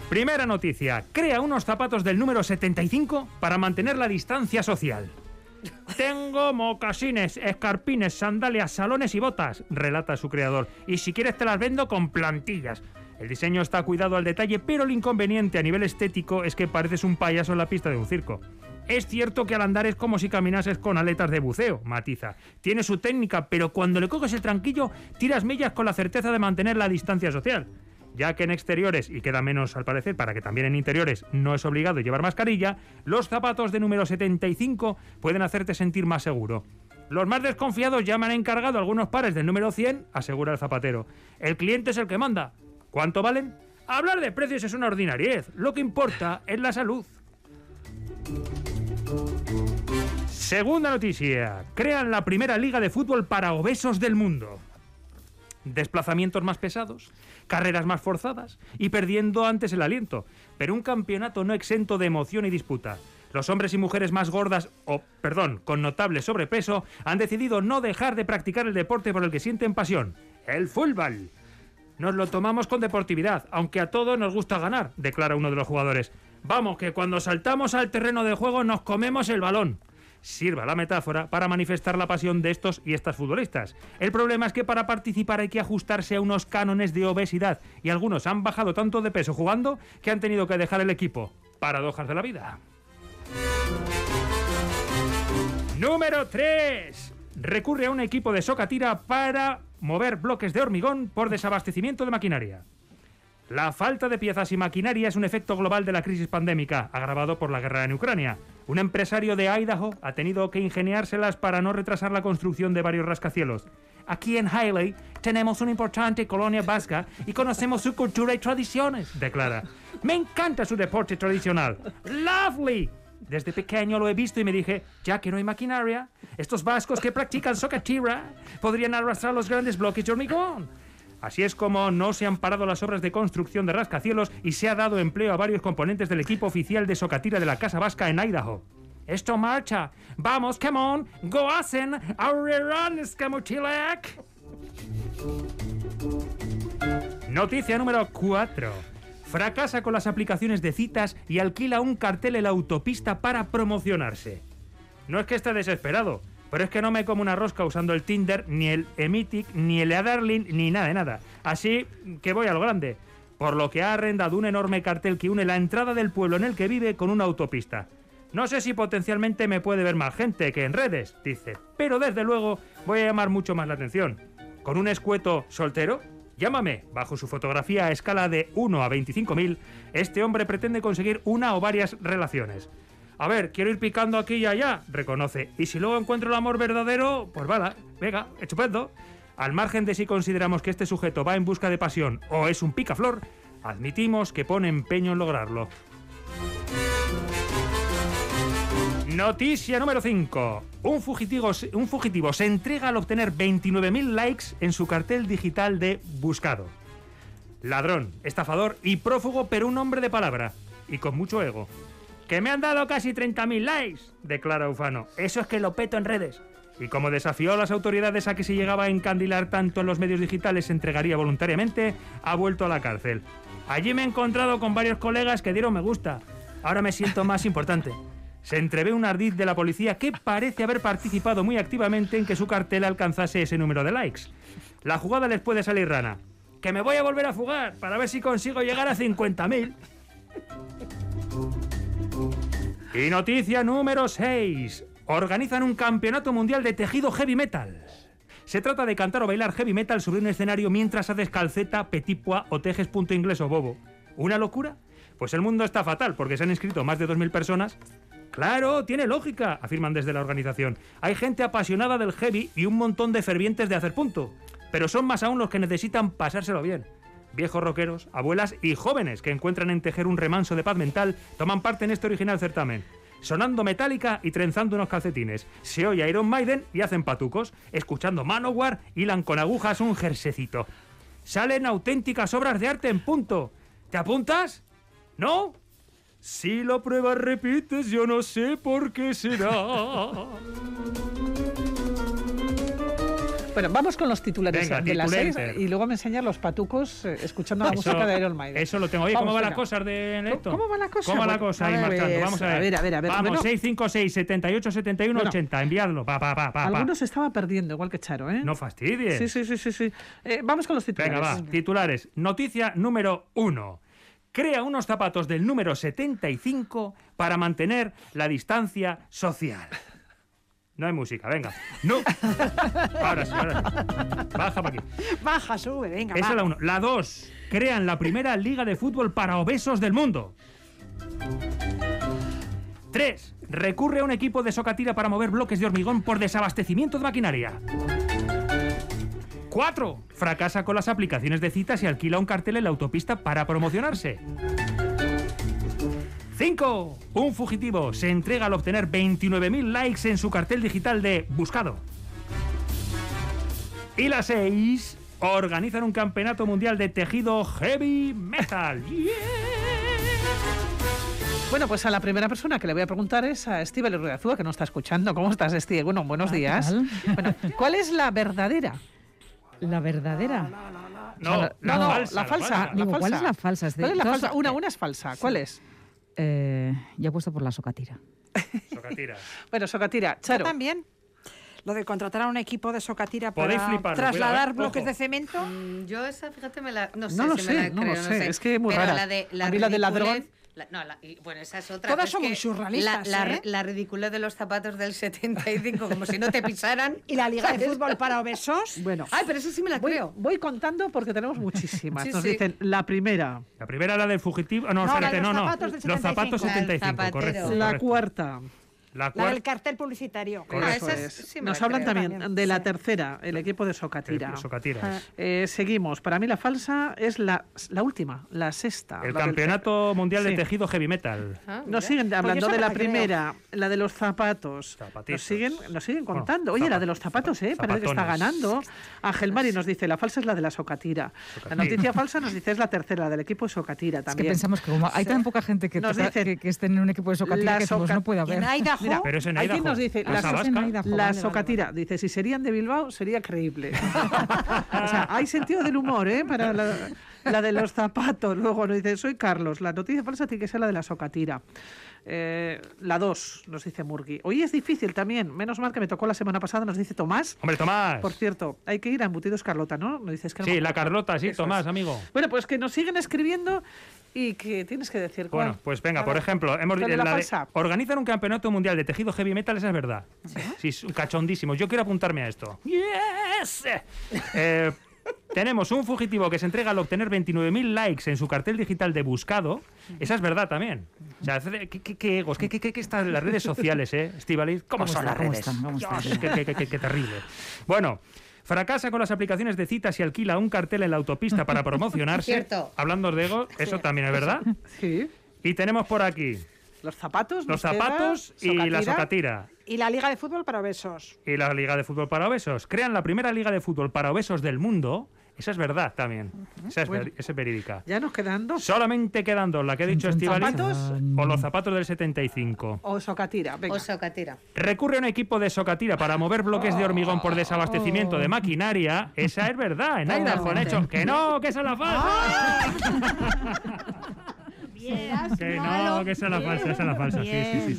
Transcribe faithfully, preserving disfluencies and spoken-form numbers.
Primera noticia. Crea unos zapatos del número setenta y cinco para mantener la distancia social. Tengo mocasines, escarpines, sandalias, salones y botas, relata su creador. Y si quieres te las vendo con plantillas. El diseño está cuidado al detalle, pero el inconveniente a nivel estético es que pareces un payaso en la pista de un circo. Es cierto que al andar es como si caminases con aletas de buceo, matiza. Tiene su técnica, pero cuando le coges el tranquillo, tiras millas con la certeza de mantener la distancia social. Ya que en exteriores, y queda menos al parecer para que también en interiores no es obligado llevar mascarilla, los zapatos de número setenta y cinco pueden hacerte sentir más seguro. Los más desconfiados ya me han encargado algunos pares del número cien, asegura el zapatero. El cliente es el que manda. ¿Cuánto valen? Hablar de precios es una ordinariez. Lo que importa es la salud. Segunda noticia. Crean la primera liga de fútbol para obesos del mundo. Desplazamientos más pesados, carreras más forzadas y perdiendo antes el aliento. Pero un campeonato no exento de emoción y disputa. Los hombres y mujeres más gordas, o, perdón, con notable sobrepeso, han decidido no dejar de practicar el deporte por el que sienten pasión. El fútbol. Nos lo tomamos con deportividad, aunque a todos nos gusta ganar, declara uno de los jugadores. Vamos, que cuando saltamos al terreno de juego nos comemos el balón. Sirva la metáfora para manifestar la pasión de estos y estas futbolistas. El problema es que para participar hay que ajustarse a unos cánones de obesidad y algunos han bajado tanto de peso jugando que han tenido que dejar el equipo. Paradojas de la vida. Número tres. Recurre a un equipo de socatira para mover bloques de hormigón por desabastecimiento de maquinaria. La falta de piezas y maquinaria es un efecto global de la crisis pandémica, agravado por la guerra en Ucrania. Un empresario de Idaho ha tenido que ingeniárselas para no retrasar la construcción de varios rascacielos. Aquí en Hailey tenemos una importante colonia vasca y conocemos su cultura y tradiciones, declara. Me encanta su deporte tradicional. ¡Lovely! Desde pequeño lo he visto y me dije, ya que no hay maquinaria, estos vascos que practican socatira podrían arrastrar los grandes bloques de hormigón. Así es como no se han parado las obras de construcción de rascacielos y se ha dado empleo a varios componentes del equipo oficial de socatira de la Casa Vasca en Idaho. ¡Esto marcha! ¡Vamos, come on! ¡Go hacen! ¡Aurrerán, escamochilec! Noticia número cuatro. Fracasa con las aplicaciones de citas y alquila un cartel en la autopista para promocionarse. No es que esté desesperado, pero es que no me como una rosca usando el Tinder, ni el Emitic, ni el Eadarlin, ni nada de nada. Así que voy a lo grande. Por lo que ha arrendado un enorme cartel que une la entrada del pueblo en el que vive con una autopista. No sé si potencialmente me puede ver más gente que en redes, dice, pero desde luego voy a llamar mucho más la atención. ¿Con un escueto soltero? Llámame. Bajo su fotografía a escala de uno a veinticinco mil, este hombre pretende conseguir una o varias relaciones. A ver, quiero ir picando aquí y allá, reconoce. Y si luego encuentro el amor verdadero, pues vale, venga, estupendo. Al margen de si consideramos que este sujeto va en busca de pasión o es un picaflor, admitimos que pone empeño en lograrlo. Noticia número cinco. Un fugitivo, un fugitivo se entrega al obtener veintinueve mil likes en su cartel digital de buscado. Ladrón, estafador y prófugo, pero un hombre de palabra y con mucho ego. ¡Que me han dado casi treinta mil likes!, declara Ufano. Eso es que lo peto en redes. Y como desafió a las autoridades a que si llegaba a encandilar tanto en los medios digitales se entregaría voluntariamente, ha vuelto a la cárcel. Allí me he encontrado con varios colegas que dieron me gusta. Ahora me siento más importante. Se entrevé un ardid de la policía que parece haber participado muy activamente en que su cartel alcanzase ese número de likes. La jugada les puede salir rana. ¡Que me voy a volver a fugar para ver si consigo llegar a cincuenta mil! Y noticia número seis. Organizan un campeonato mundial de tejido heavy metal. Se trata de cantar o bailar heavy metal sobre un escenario mientras haces calceta, petit pois o tejes punto inglés o bobo. ¿Una locura? Pues el mundo está fatal porque se han inscrito más de dos mil personas. ¡Claro, tiene lógica!, afirman desde la organización. Hay gente apasionada del heavy y un montón de fervientes de hacer punto. Pero son más aún los que necesitan pasárselo bien. Viejos rockeros, abuelas y jóvenes que encuentran en tejer un remanso de paz mental toman parte en este original certamen. Sonando Metallica y trenzando unos calcetines. Se oye Iron Maiden y hacen patucos. Escuchando Manowar, hilan con agujas un jersecito. Salen auténticas obras de arte en punto. ¿Te apuntas? ¿No? Si lo pruebas repites, yo no sé por qué será. Bueno, vamos con los titulares Venga, de las seis titulenter. y luego me enseñan los patucos eh, escuchando la Eso- música de Iron Maiden. Eso lo tengo. Oye, Vamos, ¿cómo va venga. la cosa de esto? ¿Cómo va la cosa? ¿Cómo va la Bueno, cosa ahí a ver, marchando? Vamos a ver. a ver, a ver, a ver. Vamos, Bueno, seis cinco seis, setenta y ocho, setenta y uno, Bueno. ochenta. Enviadlo. Pa, pa, pa, pa, pa. Algunos estaba perdiendo, igual que Charo, ¿eh? No fastidies. Sí, sí, sí, sí. sí. Eh, vamos con los titulares. Venga, va. Titulares. Noticia número uno. Crea unos zapatos del número setenta y cinco para mantener la distancia social. No hay música, venga. No. Ahora sí, ahora sí. Baja para aquí. Baja, sube, venga, Esa va. es la uno. La dos. Crean la primera liga de fútbol para obesos del mundo. Tres. Recurre a un equipo de socatira para mover bloques de hormigón por desabastecimiento de maquinaria. Cuatro. Fracasa con las aplicaciones de citas y alquila un cartel en la autopista para promocionarse. Cinco. Un fugitivo se entrega al obtener veintinueve mil likes en su cartel digital de buscado. Y la seis. Organizan un campeonato mundial de tejido heavy metal. Yeah. Bueno, pues a la primera persona que le voy a preguntar es a Estíbaliz Ruiz-Azúa, que nos está escuchando. ¿Cómo estás, Estíbaliz? Bueno, buenos Ah, ¿qué días. tal? Bueno, ¿cuál es la verdadera? La verdadera. No, O sea, la, no, no, falsa, la falsa. Digo, la ¿cuál falsa. es la falsa? Es de- ¿Cuál es la todas- falsa? Una, una es falsa. ¿Cuál es? Eh, ya he puesto por la socatira. Socatira. Bueno, Socatira, Yo Charo. también. Lo de contratar a un equipo de socatira Podéis para fliparlo, trasladar cuidado, ¿eh? bloques Ojo. de cemento. Mm, Yo esa, fíjate, me la... No sé No lo si sé, me la no creo, lo no sé, sé. es que es muy Pero rara. la de la A mí la de ridiculez- ladrón- la- no, la- y, bueno, esa es otra. Todas pero es son que muy surrealistas, La, la, ¿eh? la ridiculez de los zapatos del setenta y cinco, como si no te pisaran. Y la liga de ¿sabes? fútbol para obesos. Bueno, Ay, pero eso sí me la voy, creo. voy contando porque tenemos muchísimas. Sí, Nos sí. dicen la primera, La primera la del fugitivo. No, No, la de espérate, los no, no. zapatos del Los zapatos setenta y cinco. setenta y cinco, La del correcto. zapatero. la correcto. cuarta. La La cuarta. del cartel publicitario. Correcto. Ah, Eso esa es. sí me Nos la hablan creo. también También, de la sí. tercera, el equipo de Socatira. Socatiras. Eh, seguimos. Para mí la falsa es la, la última, la sexta. El la del- campeonato mundial Sí. de tejido heavy metal. Ah, mira. Nos siguen hablando esa de me la la creo. primera, la de los zapatos. Zapatitos. Nos siguen, nos siguen Bueno, contando. Oye, zapa- la de los zapatos, ¿eh? Parece que está zapatones. ganando. Ángel Mari nos dice, la falsa es la de la Socatira. La Socatira. noticia falsa nos dice es la tercera, la del equipo de Socatira Es que también. pensamos que como hay tan poca gente que, Nos toca- dicen, que, que esté en un equipo de socatira la que decimos, soca- no puede Y haber. en Idaho. Mira, Pero es en hay Idaho. quien nos dice, La la, Sabasca. en Idaho. la Vale, vale, Socatira, dice, si serían de Bilbao sería creíble. O sea, hay sentido del humor, ¿eh? Para la, la de los zapatos. Luego nos dice, soy Carlos, la noticia falsa tiene que ser la de la Socatira. Eh, la dos, nos dice Murgui. Hoy es difícil también, menos mal que me tocó la semana pasada, nos dice Tomás. Hombre, Tomás. Por cierto, hay que ir a Embutidos Carlota, ¿no? Nos dices que no Sí, me la acuerdo. Carlota, sí, Eso Tomás, es. amigo. Bueno, pues que nos siguen escribiendo y que tienes que decir cuál. Bueno, pues venga, A por ver, ejemplo, hemos ¿cuál dicho es la la de- falsa? organizan un campeonato mundial de tejido heavy metal, esa es verdad. Sí, es un cachondísimo. Yo quiero apuntarme a esto. Yes. Eh, tenemos un fugitivo que se entrega al obtener veintinueve mil likes en su cartel digital de buscado. Esa es verdad también. O sea, ¿qué, qué, qué egos? ¿Qué, qué, qué, qué están en las redes sociales, eh, Estíbaliz? ¿Cómo, ¿Cómo son están? las ¿Cómo redes? están? ¿Cómo están? Dios, qué, qué, qué, qué, qué terrible. Bueno, fracasa con las aplicaciones de citas y alquila un cartel en la autopista para promocionarse. Cierto. Hablando de egos, eso también es verdad. Sí. Y tenemos por aquí Los zapatos. los nos queda, zapatos y la Socatira. socatira. Y la liga de fútbol para obesos. Y la Liga de Fútbol para Obesos. Crean la primera Liga de Fútbol para Obesos del mundo. Esa es verdad también. Esa es, Bueno. ver- esa es verídica. Ya nos quedan dos. Solamente quedan dos, la que he dicho Chun, chun, Estíbaliz ¿Zapatos? o los zapatos del setenta y cinco. O Socatira. Venga. O socatira. Recurre a un equipo de socatira para mover bloques de hormigón por desabastecimiento de maquinaria. Esa es verdad, en Idaho han hecho. ¡Que no, que esa es la falsa! Que no, que esa es la falsa, esa es la falsa. Sí, sí, sí.